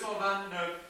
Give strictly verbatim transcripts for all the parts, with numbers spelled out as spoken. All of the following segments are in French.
cent vingt-neuf.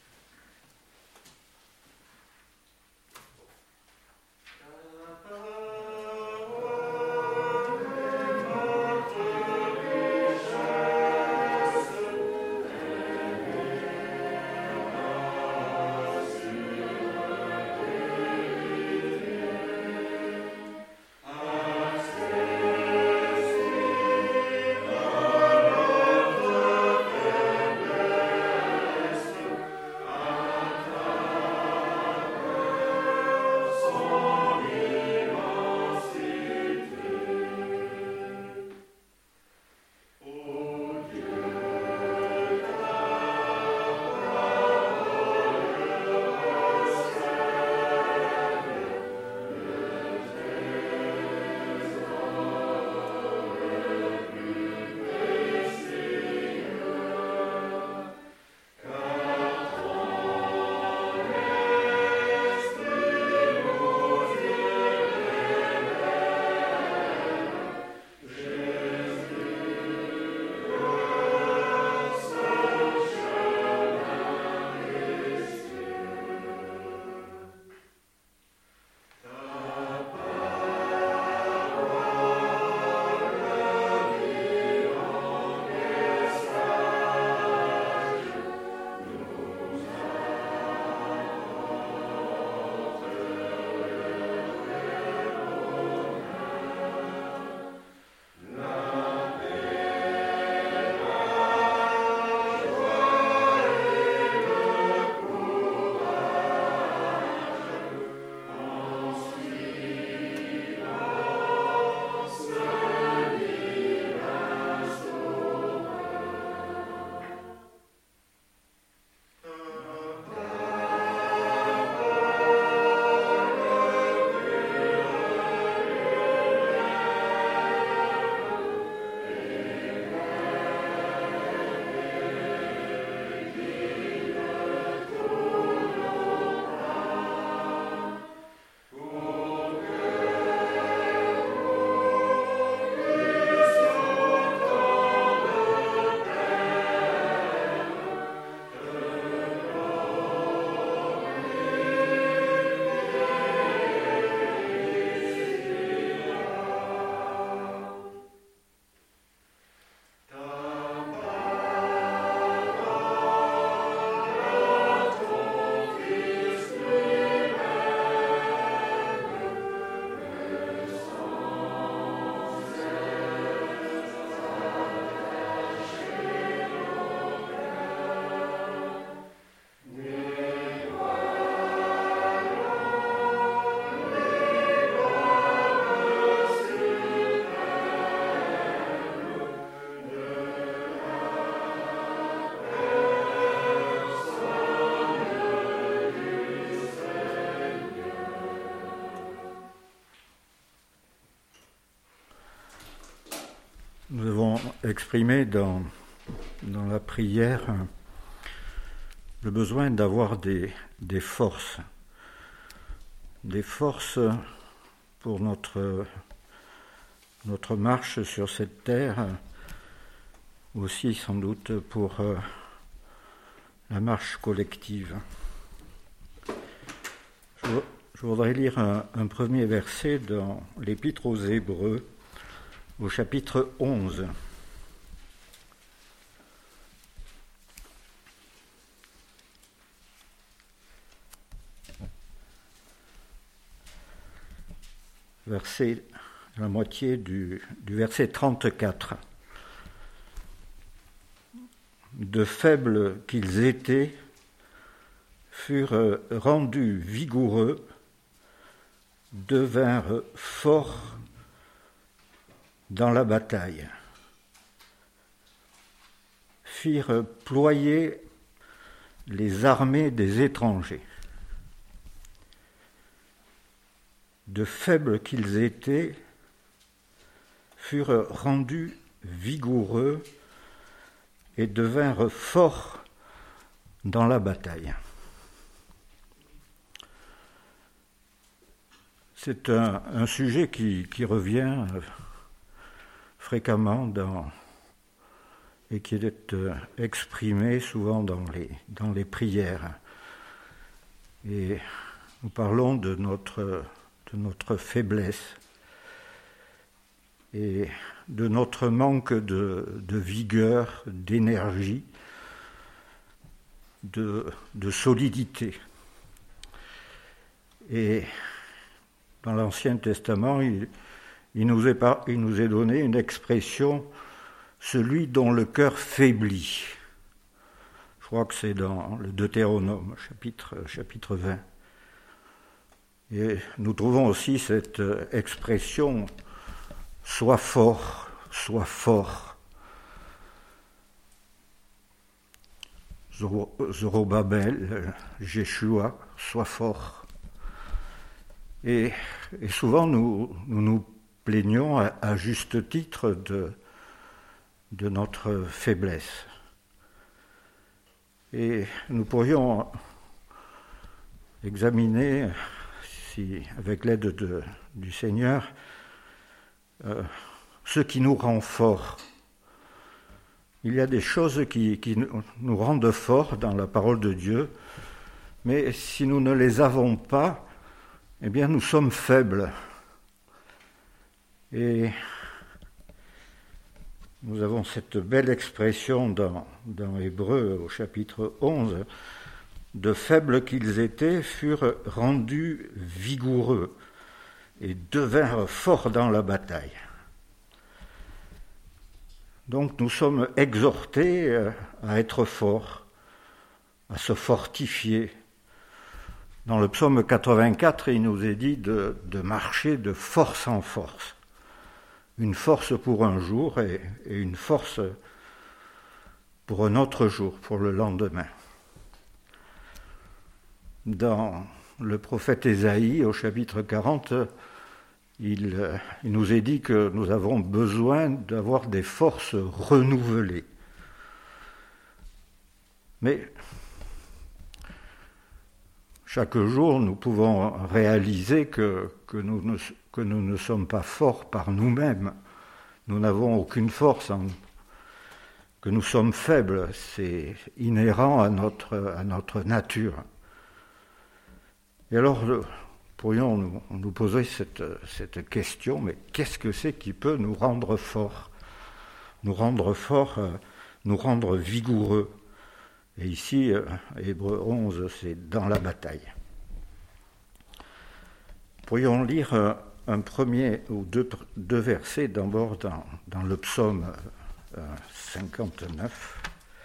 Nous avons exprimé dans, dans la prière le besoin d'avoir des, des forces, des forces pour notre, notre marche sur cette terre, aussi sans doute pour euh, la marche collective. Je, je voudrais lire un, un premier verset dans l'Épître aux Hébreux, au chapitre onze. Verset, la moitié du, du verset trente-quatre. De faibles qu'ils étaient, furent rendus vigoureux, devinrent forts dans la bataille, firent ployer les armées des étrangers. De faibles qu'ils étaient, furent rendus vigoureux et devinrent forts dans la bataille. C'est un, un sujet qui, qui revient fréquemment dans, et qui est euh, exprimé souvent dans les, dans les prières. Et nous parlons de notre, de notre faiblesse et de notre manque de, de vigueur, d'énergie, de, de solidité. Et dans l'Ancien Testament, il, il, nous est, il nous est donné une expression, celui dont le cœur faiblit. Je crois que c'est dans le Deutéronome, chapitre, chapitre vingt. Et nous trouvons aussi cette expression, sois fort, sois fort. Zorobabel, Jéshua, sois fort. Et, et souvent, nous, nous nous plaignons à, à juste titre de, de notre faiblesse. Et nous pourrions examiner, si, avec l'aide de, du Seigneur, euh, ce qui nous rend forts. Il y a des choses qui, qui nous rendent forts dans la parole de Dieu, mais si nous ne les avons pas, eh bien, nous sommes faibles. Et nous avons cette belle expression dans, dans Hébreux, au chapitre onze, de faibles qu'ils étaient, furent rendus vigoureux et devinrent forts dans la bataille. Donc, nous sommes exhortés à être forts, à se fortifier. Dans le psaume quatre-vingt-quatre, il nous est dit de, de marcher de force en force. Une force pour un jour et, et une force pour un autre jour, pour le lendemain. Dans le prophète Ésaïe, au chapitre quarante, il, il nous est dit que nous avons besoin d'avoir des forces renouvelées. Mais chaque jour, nous pouvons réaliser que, que, nous ne, que nous ne sommes pas forts par nous-mêmes. Nous n'avons aucune force, en, que nous sommes faibles. C'est inhérent à notre, à notre nature. Et alors, pourrions nous, nous poser cette, cette question, mais qu'est-ce que c'est qui peut nous rendre forts ? Nous rendre forts, nous rendre vigoureux. Et ici, Hébreux onze, c'est dans la bataille. Pourrions lire un premier ou deux, deux versets d'abord dans, dans le psaume cinquante-neuf.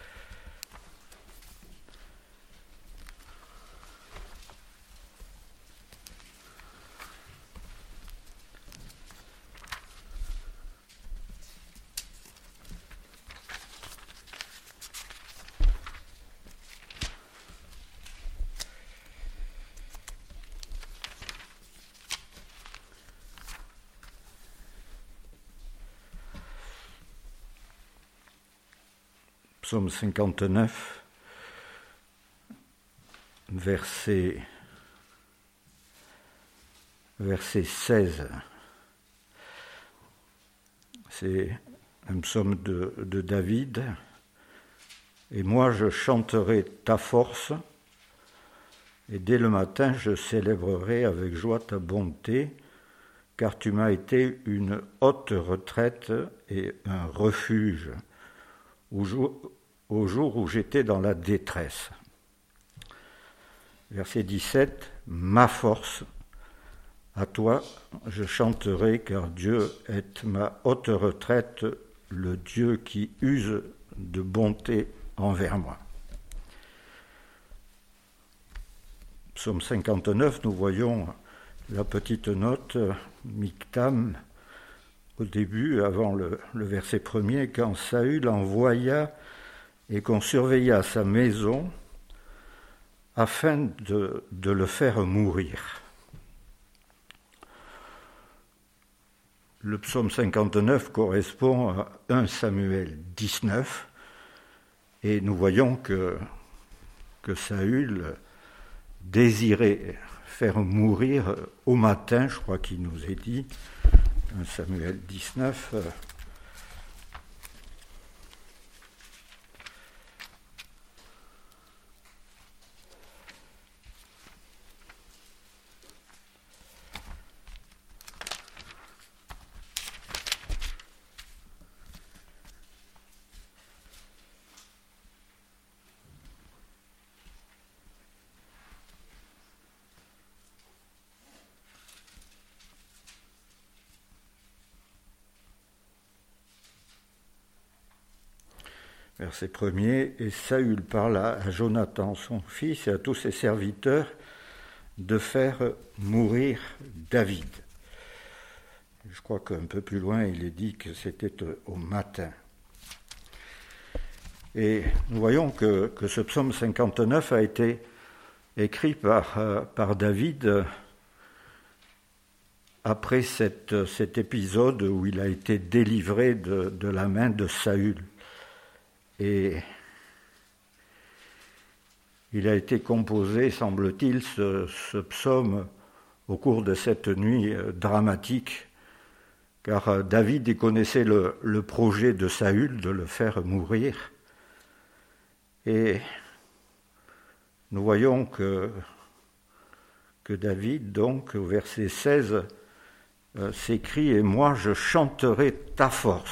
Psaume cinquante-neuf, verset, verset seize. C'est un psaume de, de David. Et moi je chanterai ta force, et dès le matin je célébrerai avec joie ta bonté, car tu m'as été une haute retraite et un refuge au jour, au jour où j'étais dans la détresse. Verset dix-sept, ma force, à toi je chanterai, car Dieu est ma haute retraite, le Dieu qui use de bonté envers moi. Psaume cinquante-neuf, nous voyons la petite note Miktam au début, avant le, le verset premier, quand Saül envoya et qu'on surveilla sa maison afin de, de le faire mourir. Le psaume cinquante-neuf correspond à un Samuel dix-neuf, et nous voyons que, que Saül désirait faire mourir au matin, je crois qu'il nous est dit, un Samuel dix-neuf, verset premier, « Et Saül parla à Jonathan, son fils, et à tous ses serviteurs, de faire mourir David. » Je crois qu'un peu plus loin, il est dit que c'était au matin. Et nous voyons que, que ce psaume cinquante-neuf a été écrit par, euh, par David euh, après cette, cet épisode où il a été délivré de, de la main de Saül. Et il a été composé, semble-t-il, ce, ce psaume au cours de cette nuit euh, dramatique, car euh, David y connaissait le, le projet de Saül de le faire mourir. Et nous voyons que, que David, donc, au verset seize, euh, s'écrie « Et moi, je chanterai ta force ».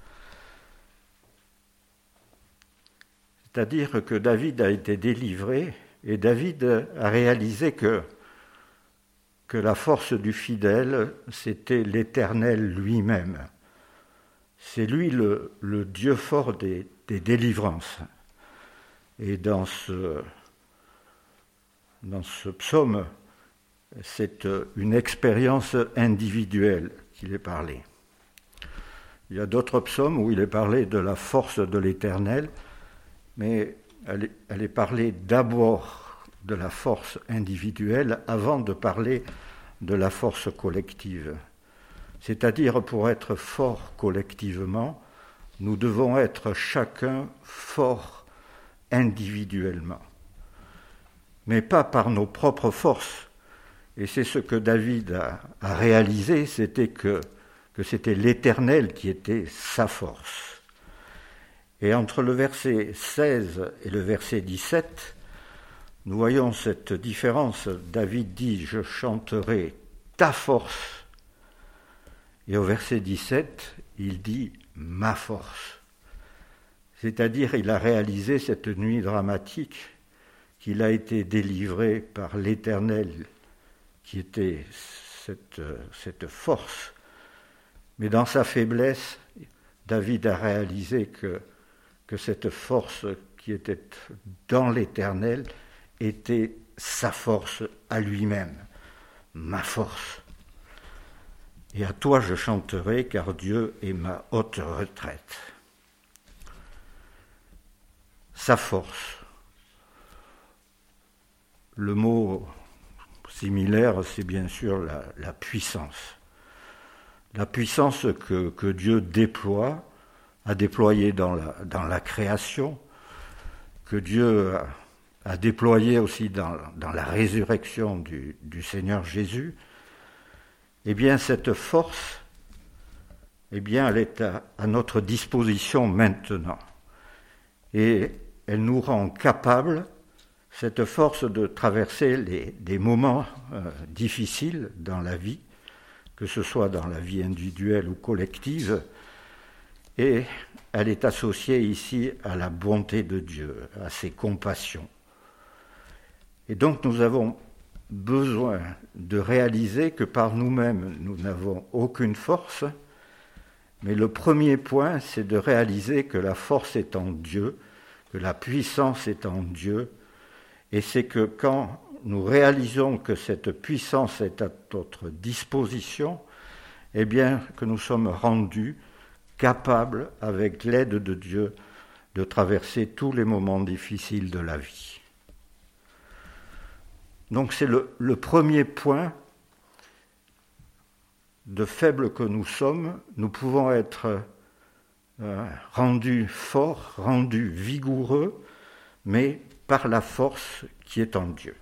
C'est-à-dire que David a été délivré et David a réalisé que, que la force du fidèle, c'était l'Éternel lui-même. C'est lui le, le Dieu fort des, des délivrances. Et dans ce, dans ce psaume, c'est une expérience individuelle qu'il est parlé. Il y a d'autres psaumes où il est parlé de la force de l'Éternel, mais elle est, elle est parlée d'abord de la force individuelle avant de parler de la force collective. C'est-à-dire, pour être fort collectivement, nous devons être chacun fort individuellement, mais pas par nos propres forces. Et c'est ce que David a, a réalisé, c'était que, que c'était l'Éternel qui était sa force. Et entre le verset seize et le verset dix-sept, nous voyons cette différence. David dit « Je chanterai ta force ». Et au verset dix-sept, il dit « ma force ». C'est-à-dire, il a réalisé cette nuit dramatique qu'il a été délivré par l'Éternel, qui était cette, cette force. Mais dans sa faiblesse, David a réalisé que, que cette force qui était dans l'Éternel était sa force à lui-même, ma force. Et à toi je chanterai, car Dieu est ma haute retraite. Sa force. Le mot similaire, c'est bien sûr la, la puissance. La puissance que, que Dieu déploie, a déployée dans la, dans la création, que Dieu a, a déployée aussi dans, dans la résurrection du, du Seigneur Jésus. Eh bien, cette force, eh bien, elle est à, à notre disposition maintenant. Et elle nous rend capables, cette force, de traverser les, des moments euh, difficiles dans la vie, que ce soit dans la vie individuelle ou collective, et elle est associée ici à la bonté de Dieu, à ses compassions. Et donc nous avons besoin de réaliser que par nous-mêmes, nous n'avons aucune force, mais le premier point, c'est de réaliser que la force est en Dieu, que la puissance est en Dieu, et c'est que quand nous réalisons que cette puissance est à notre disposition, eh bien que nous sommes rendus capables, avec l'aide de Dieu, de traverser tous les moments difficiles de la vie. Donc c'est le, le premier point. De faibles que nous sommes, nous pouvons être euh, rendus forts, rendus vigoureux, mais par la force qui est en Dieu.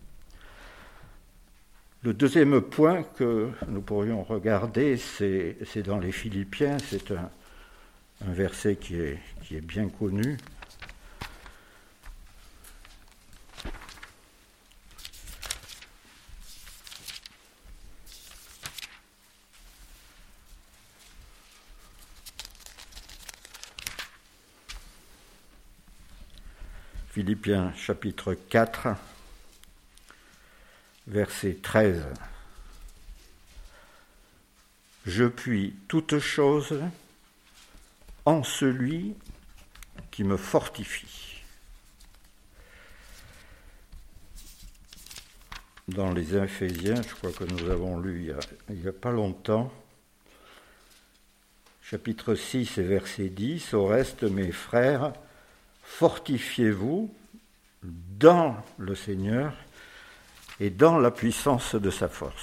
Le deuxième point que nous pourrions regarder, c'est, c'est dans les Philippiens, c'est un, un verset qui est, qui est bien connu. Philippiens chapitre quatre, verset treize. Je puis toutes choses en celui qui me fortifie. Dans les Éphésiens, je crois que nous avons lu il n'y a, a pas longtemps, chapitre six et verset dix, « Au reste, mes frères, fortifiez-vous dans le Seigneur et dans la puissance de sa force. »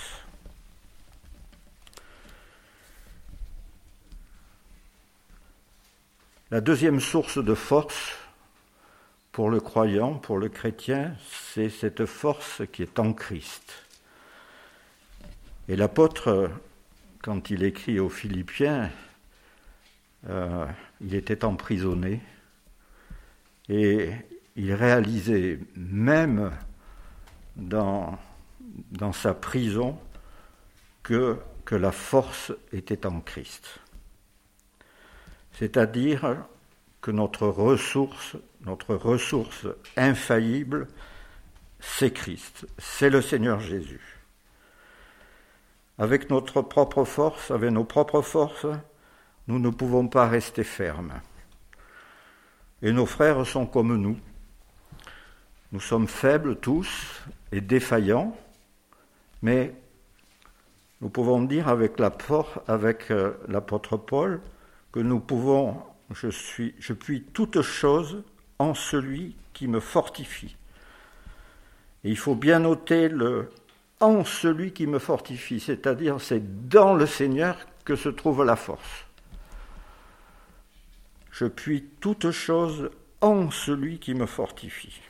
La deuxième source de force pour le croyant, pour le chrétien, c'est cette force qui est en Christ. Et l'apôtre, quand il écrit aux Philippiens, euh, il était emprisonné et il réalisait même dans, dans sa prison que, que la force était en Christ. C'est-à-dire que notre ressource, notre ressource infaillible, c'est Christ, c'est le Seigneur Jésus. Avec notre propre force, avec nos propres forces, nous ne pouvons pas rester fermes. Et nos frères sont comme nous. Nous sommes faibles tous et défaillants, mais nous pouvons dire avec l'apôtre, avec l'apôtre Paul, que nous pouvons, je suis, je puis toutes choses en celui qui me fortifie. Et il faut bien noter le « en celui qui me fortifie », c'est-à-dire c'est dans le Seigneur que se trouve la force. Je puis toutes choses en celui qui me fortifie.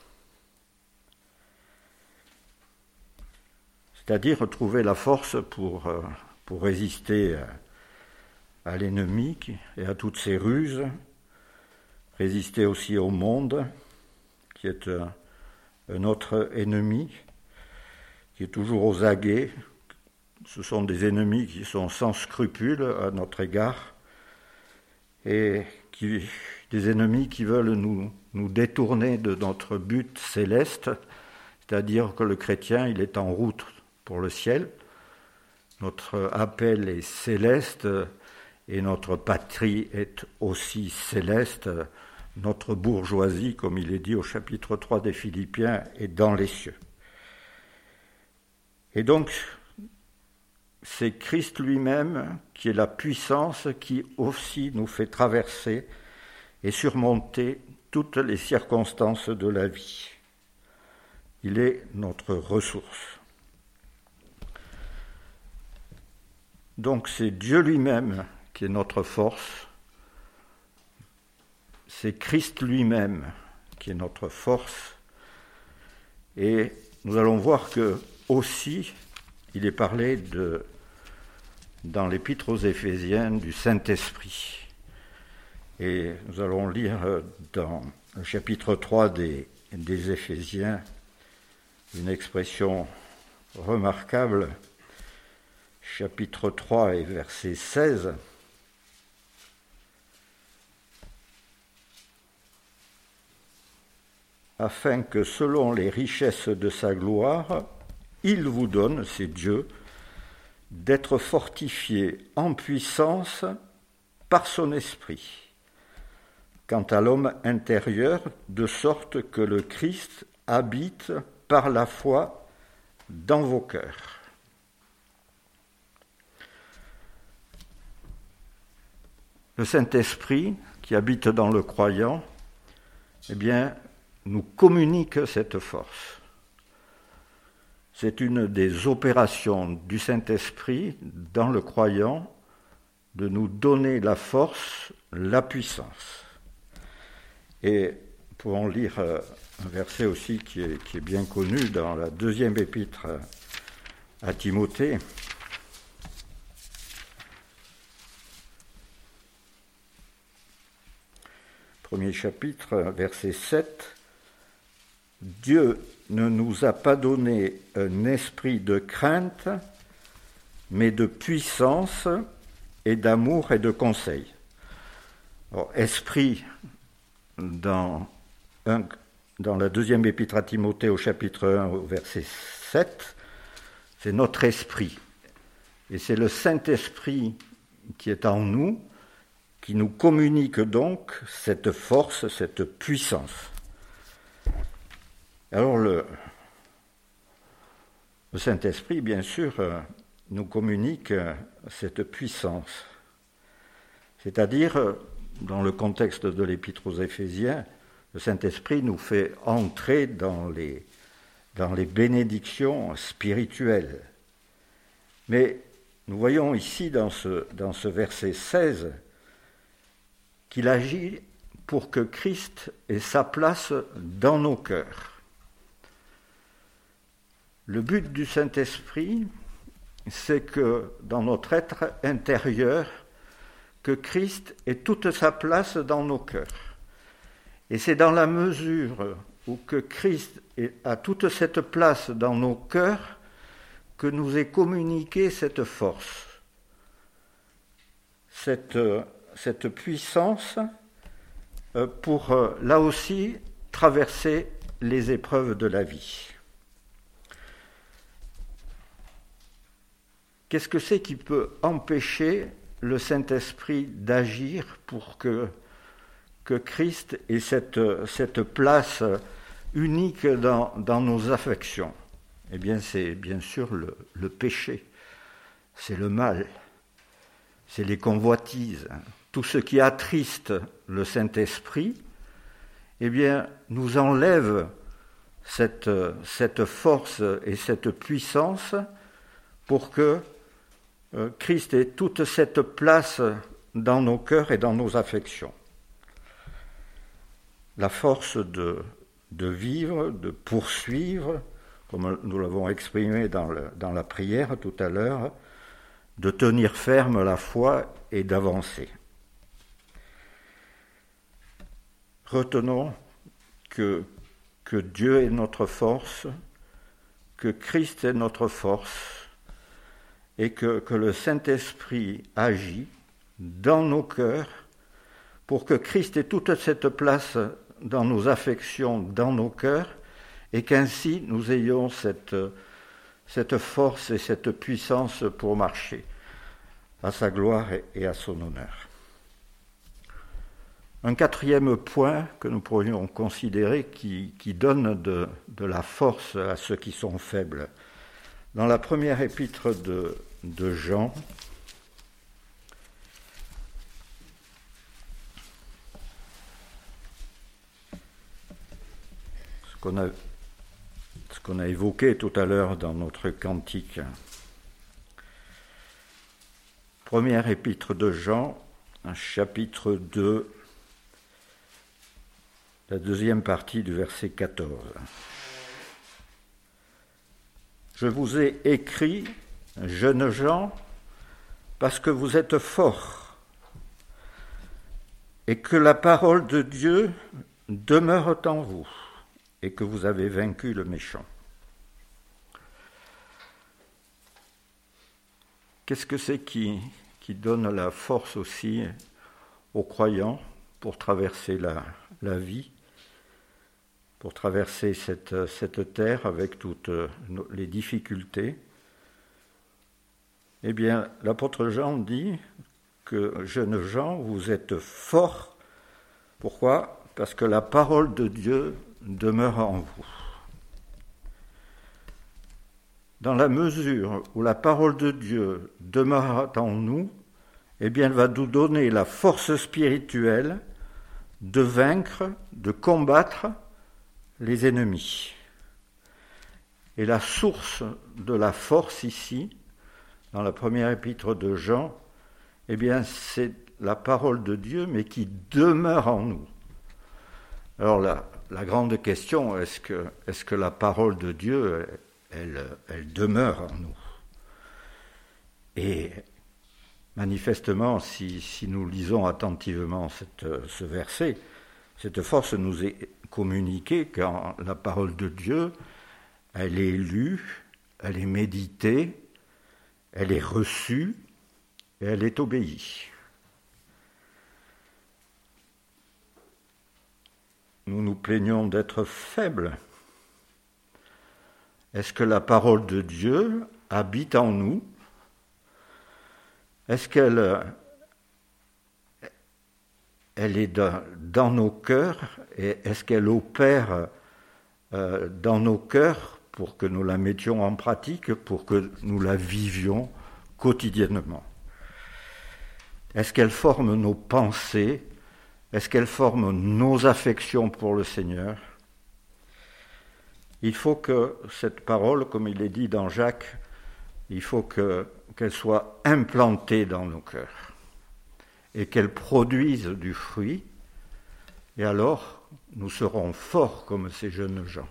C'est-à-dire trouver la force pour, pour résister à à l'ennemi et à toutes ses ruses, résister aussi au monde, qui est un, un autre ennemi, qui est toujours aux aguets. Ce sont des ennemis qui sont sans scrupules à notre égard, et qui, des ennemis qui veulent nous, nous détourner de notre but céleste, c'est-à-dire que le chrétien, il est en route pour le ciel. Notre appel est céleste, et notre patrie est aussi céleste, notre bourgeoisie, comme il est dit au chapitre trois des Philippiens, est dans les cieux. Et donc, c'est Christ lui-même qui est la puissance qui aussi nous fait traverser et surmonter toutes les circonstances de la vie. Il est notre ressource. Donc c'est Dieu lui-même qui est notre force, c'est Christ lui-même qui est notre force, et nous allons voir que aussi il est parlé de, dans l'Épître aux Éphésiens du Saint-Esprit. Et nous allons lire dans le chapitre trois des, des Éphésiens une expression remarquable, chapitre trois et verset seize. Afin que selon les richesses de sa gloire, il vous donne, c'est Dieu, d'être fortifiés en puissance par son esprit, quant à l'homme intérieur, de sorte que le Christ habite par la foi dans vos cœurs. Le Saint-Esprit, qui habite dans le croyant, eh bien, nous communique cette force. C'est une des opérations du Saint-Esprit dans le croyant de nous donner la force, la puissance. Et nous pouvons lire un verset aussi qui est, qui est bien connu dans la deuxième épître à Timothée. Premier chapitre, verset sept. Dieu ne nous a pas donné un esprit de crainte, mais de puissance et d'amour et de conseil. Alors, esprit, dans, un, dans la deuxième épître à Timothée au chapitre un, au verset sept, c'est notre esprit. Et c'est le Saint-Esprit qui est en nous, qui nous communique donc cette force, cette puissance. Alors le, le Saint-Esprit, bien sûr, nous communique cette puissance. C'est-à-dire, dans le contexte de l'Épître aux Éphésiens, le Saint-Esprit nous fait entrer dans les, dans les bénédictions spirituelles. Mais nous voyons ici, dans ce, dans ce verset seize, qu'il agit pour que Christ ait sa place dans nos cœurs. Le but du Saint-Esprit, c'est que dans notre être intérieur, que Christ ait toute sa place dans nos cœurs. Et c'est dans la mesure où que Christ a toute cette place dans nos cœurs que nous est communiquée cette force, cette, cette puissance pour, là aussi, traverser les épreuves de la vie. Qu'est-ce que c'est qui peut empêcher le Saint-Esprit d'agir pour que, que Christ ait cette, cette place unique dans, dans nos affections? Eh bien, c'est bien sûr le, le péché, c'est le mal, c'est les convoitises. Tout ce qui attriste le Saint-Esprit, eh bien, nous enlève cette, cette force et cette puissance pour que Christ ait toute cette place dans nos cœurs et dans nos affections. La force de, de vivre, de poursuivre, comme nous l'avons exprimé dans, le, dans la prière tout à l'heure, de tenir ferme la foi et d'avancer. Retenons que, que Dieu est notre force, que Christ est notre force, et que, que le Saint-Esprit agit dans nos cœurs pour que Christ ait toute cette place dans nos affections, dans nos cœurs, et qu'ainsi nous ayons cette, cette force et cette puissance pour marcher à sa gloire et à son honneur. Un quatrième point que nous pourrions considérer qui, qui donne de, de la force à ceux qui sont faibles. Dans la première épître de, de Jean, ce qu'on a, ce qu'on a évoqué tout à l'heure dans notre cantique. Première épître de Jean, chapitre deux, la deuxième partie du verset quatorze. Je vous ai écrit, jeunes gens, parce que vous êtes forts et que la parole de Dieu demeure en vous et que vous avez vaincu le méchant. Qu'est-ce que c'est qui, qui donne la force aussi aux croyants pour traverser la, la vie, pour traverser cette, cette terre avec toutes les difficultés? Eh bien, l'apôtre Jean dit que, jeunes gens, vous êtes forts. Pourquoi? Parce que la parole de Dieu demeure en vous. Dans la mesure où la parole de Dieu demeure en nous, eh bien, elle va nous donner la force spirituelle de vaincre, de combattre les ennemis. Et la source de la force ici, dans la première épître de Jean, eh bien, c'est la parole de Dieu, mais qui demeure en nous. Alors, la, la grande question, est-ce que, est-ce que la parole de Dieu, elle, elle demeure en nous? Et manifestement, si, si nous lisons attentivement cette, ce verset, cette force nous est communiquée quand la parole de Dieu, elle est lue, elle est méditée, elle est reçue et elle est obéie. Nous nous plaignons d'être faibles. Est-ce que la parole de Dieu habite en nous? Est-ce qu'elle, elle est dans, dans nos cœurs, et est-ce qu'elle opère euh, dans nos cœurs pour que nous la mettions en pratique, pour que nous la vivions quotidiennement? Est-ce qu'elle forme nos pensées? Est-ce qu'elle forme nos affections pour le Seigneur? Il faut que cette parole, comme il est dit dans Jacques, il faut que, qu'elle soit implantée dans nos cœurs et qu'elle produise du fruit, et alors nous serons forts comme ces jeunes gens.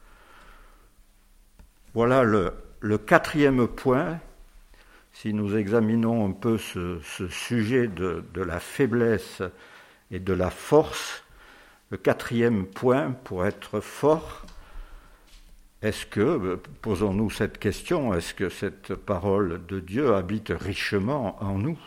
Voilà le, le quatrième point. Si nous examinons un peu ce, ce sujet de, de la faiblesse et de la force, le quatrième point pour être fort, est-ce que, posons-nous cette question, est-ce que cette parole de Dieu habite richement en nous?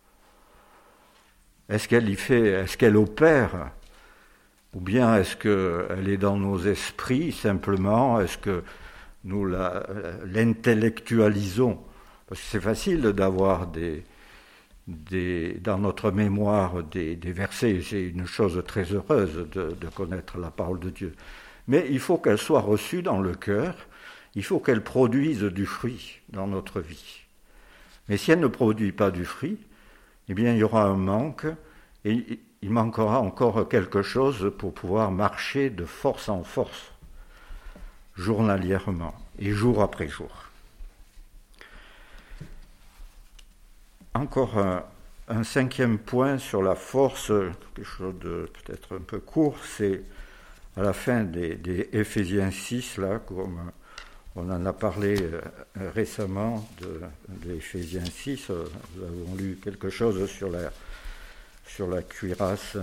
Est-ce qu'elle y fait, est-ce qu'elle opère? Ou bien est-ce qu'elle est dans nos esprits simplement? Est-ce que nous la, l'intellectualisons? Parce que c'est facile d'avoir des, des, dans notre mémoire des, des versets. C'est une chose très heureuse de, de connaître la parole de Dieu. Mais il faut qu'elle soit reçue dans le cœur, il faut qu'elle produise du fruit dans notre vie. Mais si elle ne produit pas du fruit, eh bien il y aura un manque, et il manquera encore quelque chose pour pouvoir marcher de force en force, journalièrement, et jour après jour. Encore un, un cinquième point sur la force, quelque chose de peut-être un peu court, c'est à la fin des, des Éphésiens six, là, comme on en a parlé euh, récemment de, de Éphésiens six, euh, nous avons lu quelque chose sur la, sur la cuirasse.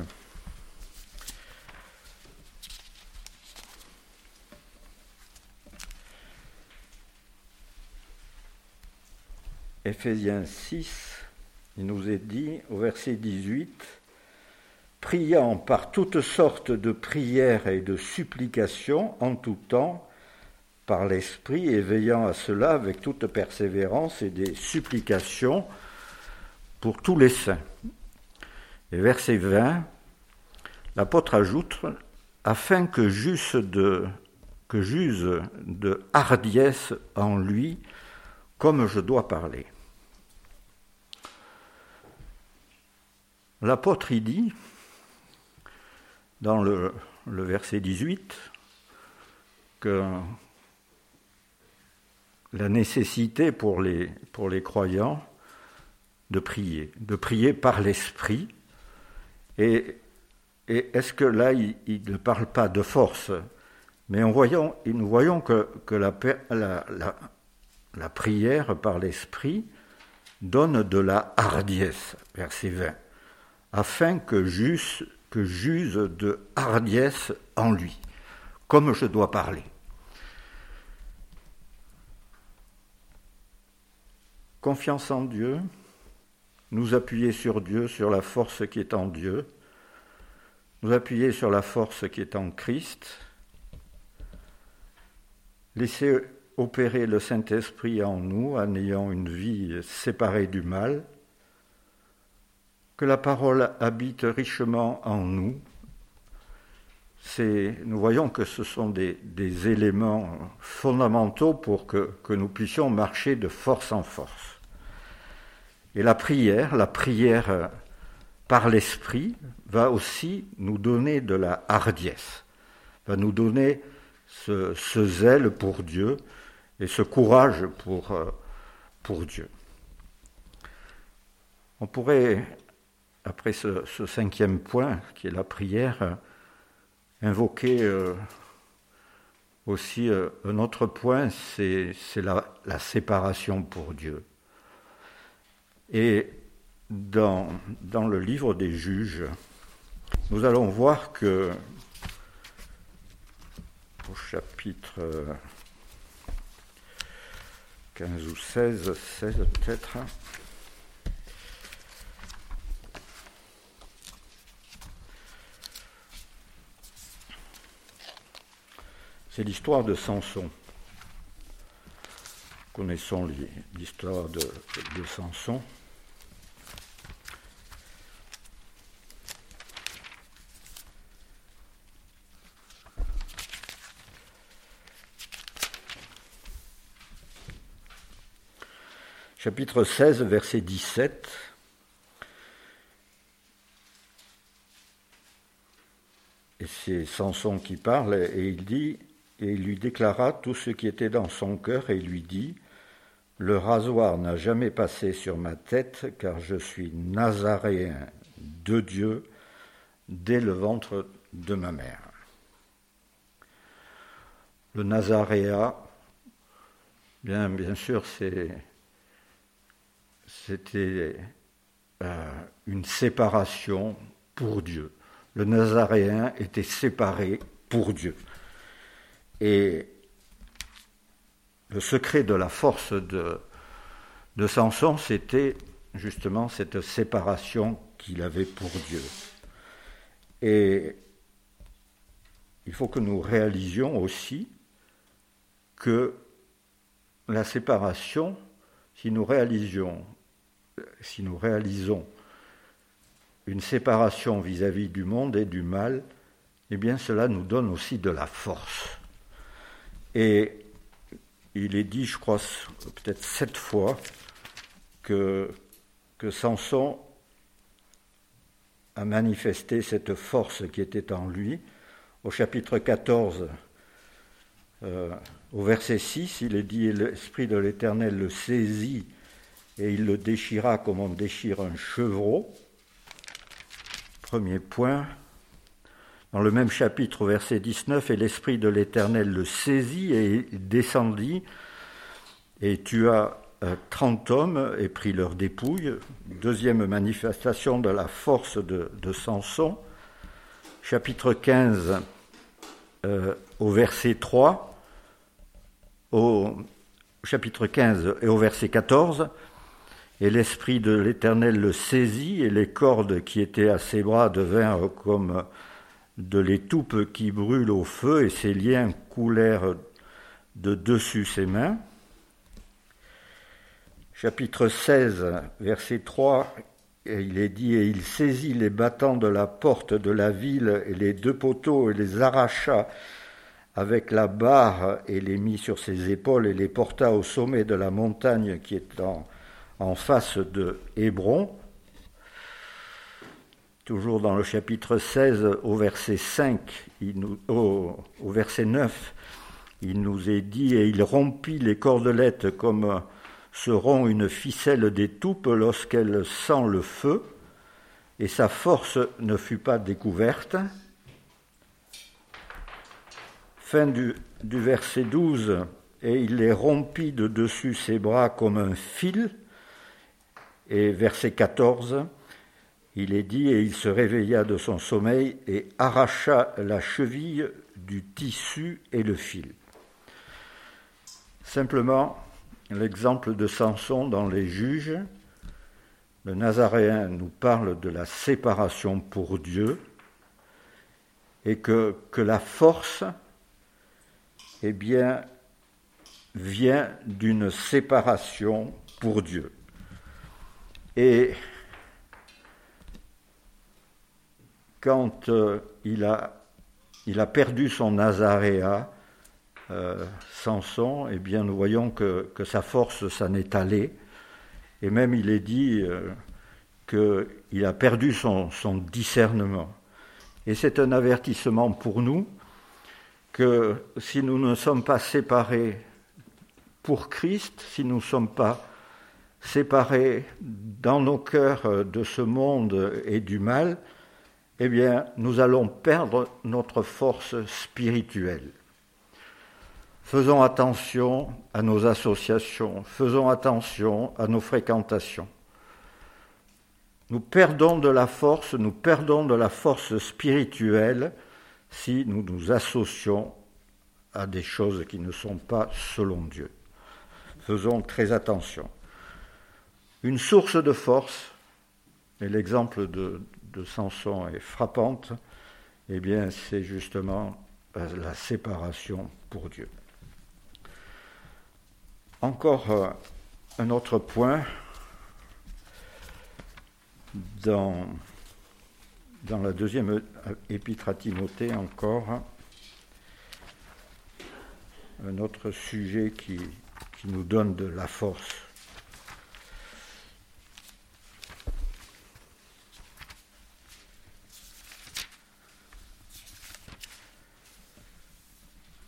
Éphésiens six, il nous est dit au verset dix-huit, priant par toutes sortes de prières et de supplications en tout temps, par l'Esprit, et veillant à cela avec toute persévérance et des supplications pour tous les saints. Et verset vingt, l'apôtre ajoute, afin que j'use de, que j'use de hardiesse en lui, comme je dois parler. L'apôtre y dit, dans le, le verset dix-huit, que la nécessité pour les, pour les croyants de prier, de prier par l'Esprit. Et, et est-ce que là, il, il ne parle pas de force, mais en voyant, nous voyons que, que la, la, la, la prière par l'Esprit donne de la hardiesse, verset vingt, afin que j'use que j'use de hardiesse en lui, comme je dois parler. Confiance en Dieu, nous appuyer sur Dieu, sur la force qui est en Dieu, nous appuyer sur la force qui est en Christ, laisser opérer le Saint-Esprit en nous en ayant une vie séparée du mal, que la parole habite richement en nous. C'est, nous voyons que ce sont des, des éléments fondamentaux pour que, que nous puissions marcher de force en force. Et la prière, la prière par l'Esprit, va aussi nous donner de la hardiesse, va nous donner ce, ce zèle pour Dieu et ce courage pour, pour Dieu. On pourrait, après ce, ce cinquième point, qui est la prière, invoquer euh, aussi euh, un autre point, c'est, c'est la, la séparation pour Dieu. Et dans, dans le livre des Juges, nous allons voir que, au chapitre quinze ou seize, seize peut-être, c'est l'histoire de Samson. Connaissons l'histoire de, de Samson. chapitre seize, verset dix-sept. Et c'est Samson qui parle, et il dit, et il lui déclara tout ce qui était dans son cœur, et il lui dit, « Le rasoir n'a jamais passé sur ma tête, car je suis nazaréen de Dieu dès le ventre de ma mère. » Le nazaréat, bien, bien sûr, c'est, c'était euh, une séparation pour Dieu. Le nazaréen était séparé pour Dieu. Et le secret de la force de, de Samson, c'était justement cette séparation qu'il avait pour Dieu. Et il faut que nous réalisions aussi que la séparation, si nous réalisions, si nous réalisons une séparation vis-à-vis du monde et du mal, eh bien cela nous donne aussi de la force. Et il est dit, je crois, peut-être sept fois, que, que Samson a manifesté cette force qui était en lui. Au chapitre quatorze, euh, au verset six, il est dit « L'Esprit de l'Éternel le saisit et il le déchira comme on déchire un chevreau ». Premier point. Dans le même chapitre, au verset dix-neuf, « Et l'Esprit de l'Éternel le saisit et il descendit et tua trente hommes et prit leurs dépouilles ». Deuxième manifestation de la force de, de Samson. Chapitre quinze, euh, au verset trois, au chapitre quinze et au verset quatorze, « Et l'Esprit de l'Éternel le saisit, et les cordes qui étaient à ses bras devinrent comme de l'étoupe qui brûle au feu, et ses liens coulèrent de dessus ses mains. » Chapitre seize, verset trois, et il est dit « Et il saisit les battants de la porte de la ville et les deux poteaux et les arracha avec la barre et les mit sur ses épaules et les porta au sommet de la montagne qui est en, en face de Hébron. » Toujours dans le chapitre seize, au verset cinq, il nous, au, au verset neuf, il nous est dit « Et il rompit les cordelettes comme se rompt une ficelle d'étoupe lorsqu'elle sent le feu, et sa force ne fut pas découverte. » Fin du, du verset douze, « Et il les rompit de dessus ses bras comme un fil. » Et verset quatorze, il est dit « Et il se réveilla de son sommeil et arracha la cheville du tissu et le fil. » Simplement, l'exemple de Samson dans les Juges, le Nazaréen nous parle de la séparation pour Dieu et que, que la force, eh bien, vient d'une séparation pour Dieu. Et quand euh, il, a, il a perdu son Nazaréat, euh, Samson, eh bien, nous voyons que, que sa force s'en est allée. Et même il est dit euh, qu'il a perdu son, son discernement. Et c'est un avertissement pour nous que si nous ne sommes pas séparés pour Christ, si nous ne sommes pas séparés dans nos cœurs de ce monde et du mal, eh bien, nous allons perdre notre force spirituelle. Faisons attention à nos associations, faisons attention à nos fréquentations. Nous perdons de la force, nous perdons de la force spirituelle si nous nous associons à des choses qui ne sont pas selon Dieu. Faisons très attention. Une source de force, et l'exemple de, de Samson est frappante, eh bien c'est justement la séparation pour Dieu. Encore euh, un autre point dans, dans la deuxième épître à Timothée, encore un autre sujet qui, qui nous donne de la force.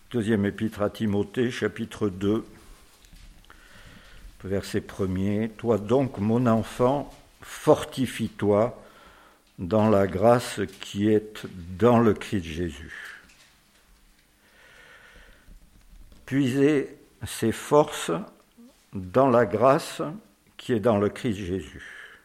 Deuxième épître à Timothée, chapitre deux, verset premier. « Toi donc, mon enfant, fortifie-toi dans la grâce qui est dans le Christ Jésus. » Puisez ses forces dans la grâce qui est dans le Christ Jésus.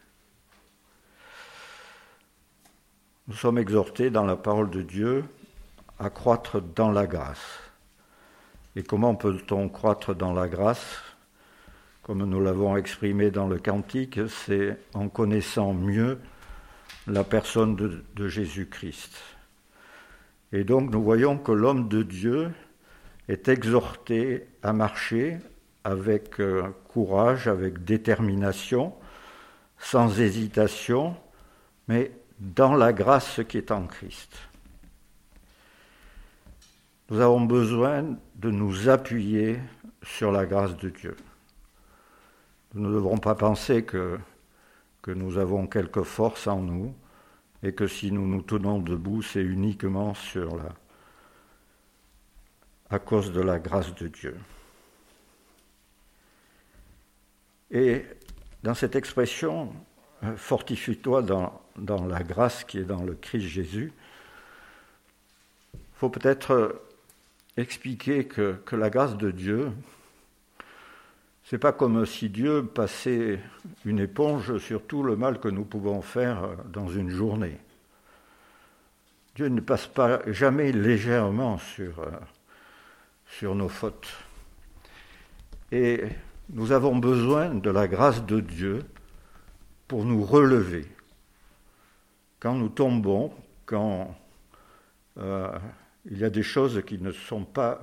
Nous sommes exhortés dans la parole de Dieu à croître dans la grâce. Et comment peut-on croître dans la grâce ? Comme nous l'avons exprimé dans le cantique, c'est en connaissant mieux la personne de, de Jésus-Christ. Et donc nous voyons que l'homme de Dieu est exhorté à marcher avec euh, courage, avec détermination, sans hésitation, mais dans la grâce qui est en Christ. Nous avons besoin de nous appuyer sur la grâce de Dieu. Nous ne devrons pas penser que, que nous avons quelque force en nous et que si nous nous tenons debout, c'est uniquement sur la, à cause de la grâce de Dieu. Et dans cette expression, fortifie-toi dans, dans la grâce qui est dans le Christ Jésus, il faut peut-être expliquer que, que la grâce de Dieu, c'est pas comme si Dieu passait une éponge sur tout le mal que nous pouvons faire dans une journée. Dieu ne passe pas jamais légèrement sur, sur nos fautes. Et nous avons besoin de la grâce de Dieu pour nous relever. Quand nous tombons, quand euh, il y a des choses qui ne sont pas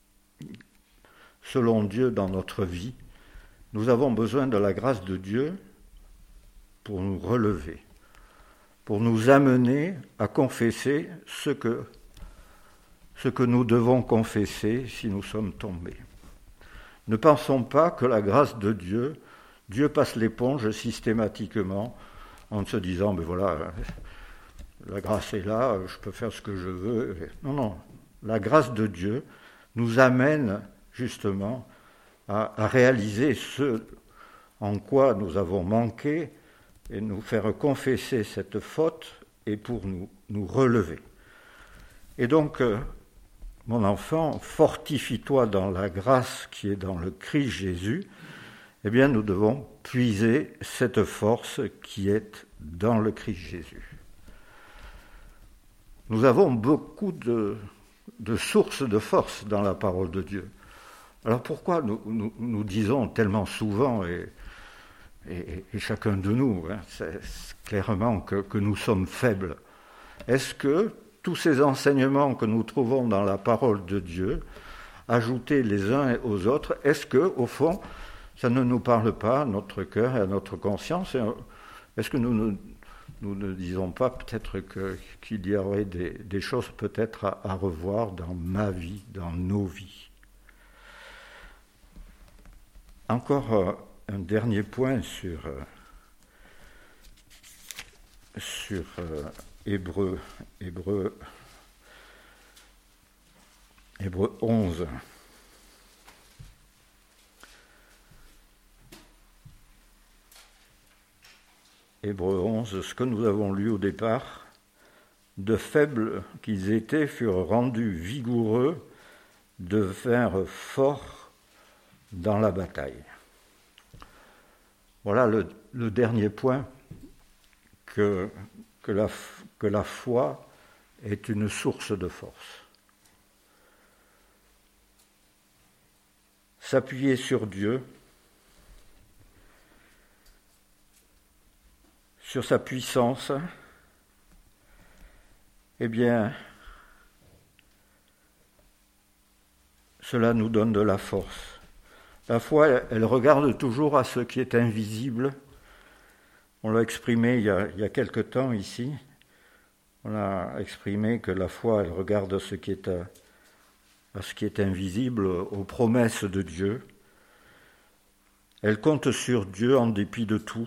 selon Dieu dans notre vie, nous avons besoin de la grâce de Dieu pour nous relever, pour nous amener à confesser ce que, ce que nous devons confesser si nous sommes tombés. Ne pensons pas que la grâce de Dieu, Dieu passe l'éponge systématiquement en se disant, ben voilà, la grâce est là, je peux faire ce que je veux. Non, non, la grâce de Dieu nous amène justement à, à réaliser ce en quoi nous avons manqué et nous faire confesser cette faute et pour nous, nous relever. Et donc, euh, mon enfant, fortifie-toi dans la grâce qui est dans le Christ Jésus. Eh bien, nous devons puiser cette force qui est dans le Christ Jésus. Nous avons beaucoup de, de sources de force dans la parole de Dieu. Alors pourquoi nous, nous, nous disons tellement souvent, et, et, et chacun de nous, hein, c'est clairement que, que nous sommes faibles. Est-ce que tous ces enseignements que nous trouvons dans la parole de Dieu, ajoutés les uns aux autres, est-ce que, au fond, ça ne nous parle pas à notre cœur et à notre conscience? Est-ce que nous ne, nous ne disons pas peut-être que, qu'il y aurait des, des choses peut-être à, à revoir dans ma vie, dans nos vies? Encore euh, un dernier point sur, euh, sur euh, Hébreu, Hébreu, Hébreu onze. Hébreu onze, ce que nous avons lu au départ, de faibles qu'ils étaient furent rendus vigoureux, devinrent forts dans la bataille. Voilà le, le dernier point, que, que, la, que la foi est une source de force. S'appuyer sur Dieu, sur sa puissance, eh bien, cela nous donne de la force. La foi, elle regarde toujours à ce qui est invisible. On l'a exprimé il y a, il y a quelque temps ici. On a exprimé que la foi, elle regarde à ce qui est, à, à ce qui est invisible, aux promesses de Dieu. Elle compte sur Dieu en dépit de tout.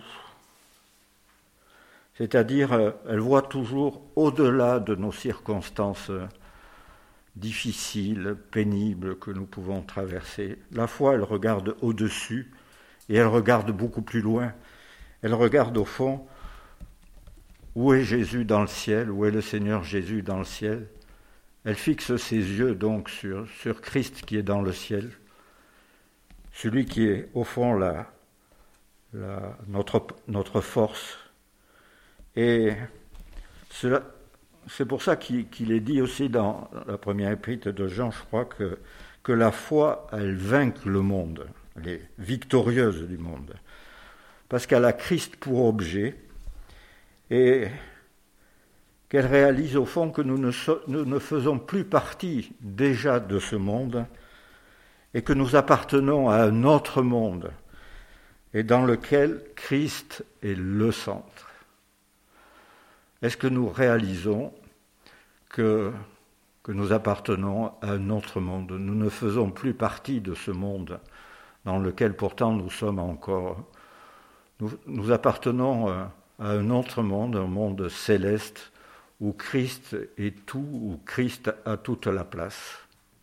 C'est-à-dire, elle voit toujours au-delà de nos circonstances difficiles, pénibles que nous pouvons traverser. La foi, elle regarde au-dessus et elle regarde beaucoup plus loin. Elle regarde au fond, où est Jésus dans le ciel, où est le Seigneur Jésus dans le ciel. Elle fixe ses yeux donc sur, sur Christ qui est dans le ciel, celui qui est au fond la, la, notre, notre force. Et cela, c'est pour ça qu'il, qu'il est dit aussi dans la première épître de Jean, je crois, que, que la foi, elle vainque le monde, elle est victorieuse du monde, parce qu'elle a Christ pour objet et qu'elle réalise au fond que nous ne, so, nous ne faisons plus partie déjà de ce monde et que nous appartenons à un autre monde et dans lequel Christ est le centre. Est-ce que nous réalisons que, que nous appartenons à un autre monde? Nous ne faisons plus partie de ce monde dans lequel pourtant nous sommes encore. Nous, nous appartenons à un autre monde, un monde céleste, où Christ est tout, où Christ a toute la place.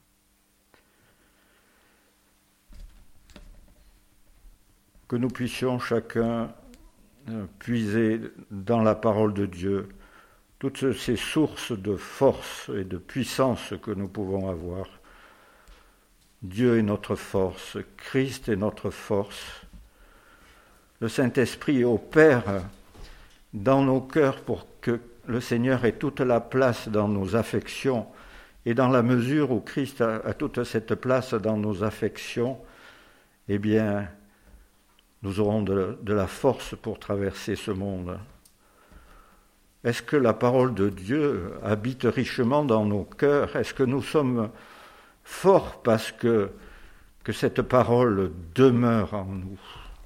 Que nous puissions chacun puiser dans la parole de Dieu toutes ces sources de force et de puissance que nous pouvons avoir. Dieu est notre force, Christ est notre force. Le Saint-Esprit opère dans nos cœurs pour que le Seigneur ait toute la place dans nos affections. Et dans la mesure où Christ a, a toute cette place dans nos affections, eh bien, nous aurons de, de la force pour traverser ce monde. Est-ce que la parole de Dieu habite richement dans nos cœurs? Est-ce que nous sommes forts parce que, que cette parole demeure en nous?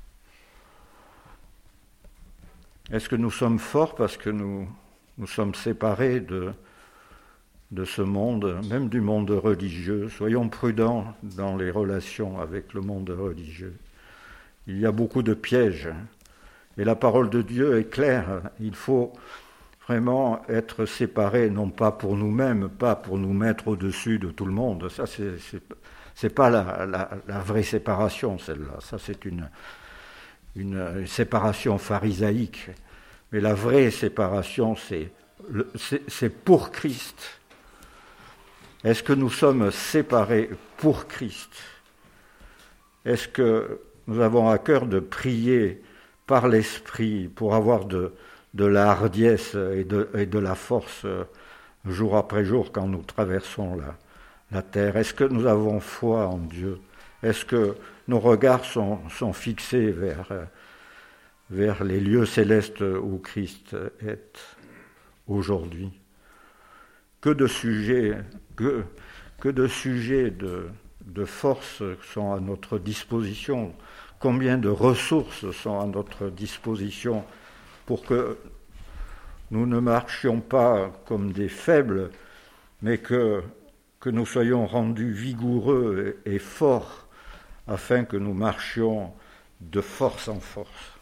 Est-ce que nous sommes forts parce que nous, nous sommes séparés de, de ce monde, même du monde religieux? Soyons prudents dans les relations avec le monde religieux. Il y a beaucoup de pièges. Et la parole de Dieu est claire. Il faut vraiment être séparés, non pas pour nous-mêmes, pas pour nous mettre au-dessus de tout le monde. Ça, c'est, c'est, c'est pas la, la, la vraie séparation, celle-là. Ça, c'est une, une séparation pharisaïque. Mais la vraie séparation, c'est, le, c'est, c'est pour Christ. Est-ce que nous sommes séparés pour Christ? Est-ce que nous avons à cœur de prier par l'Esprit pour avoir de, de la hardiesse et de, et de la force jour après jour quand nous traversons la, la terre? Est-ce que nous avons foi en Dieu? Est-ce que nos regards sont, sont fixés vers, vers les lieux célestes où Christ est aujourd'hui? Que de sujets, que, que de sujets de, de force sont à notre disposition? Combien de ressources sont à notre disposition pour que nous ne marchions pas comme des faibles, mais que, que nous soyons rendus vigoureux et, et forts afin que nous marchions de force en force.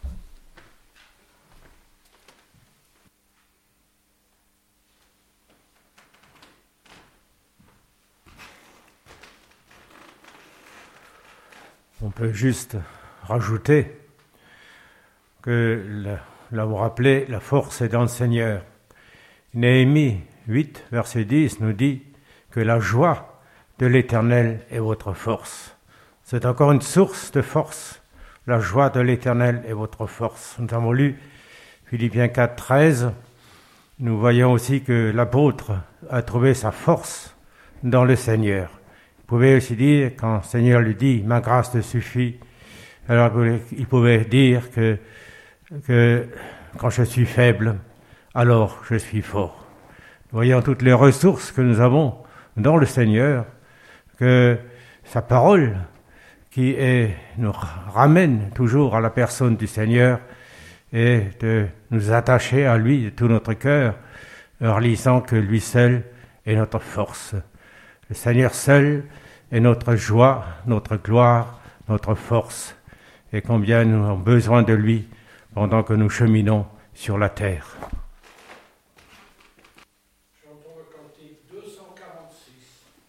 On peut juste rajouter que, l'avons rappelé, la force est dans le Seigneur. Néhémie huit, verset dix, nous dit que la joie de l'Éternel est votre force. C'est encore une source de force. La joie de l'Éternel est votre force. Nous avons lu Philippiens quatre, treize. Nous voyons aussi que l'apôtre a trouvé sa force dans le Seigneur. Vous pouvez aussi dire, quand le Seigneur lui dit « Ma grâce te suffit », alors il pouvait dire que, que quand je suis faible, alors je suis fort. Nous voyons toutes les ressources que nous avons dans le Seigneur, que sa parole qui est, nous ramène toujours à la personne du Seigneur et de nous attacher à lui de tout notre cœur, en réalisant que lui seul est notre force. Le Seigneur seul est notre joie, notre gloire, notre force, et combien nous avons besoin de lui pendant que nous cheminons sur la terre. Chantons le cantique deux cent quarante-six.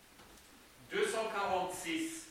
quarante-six.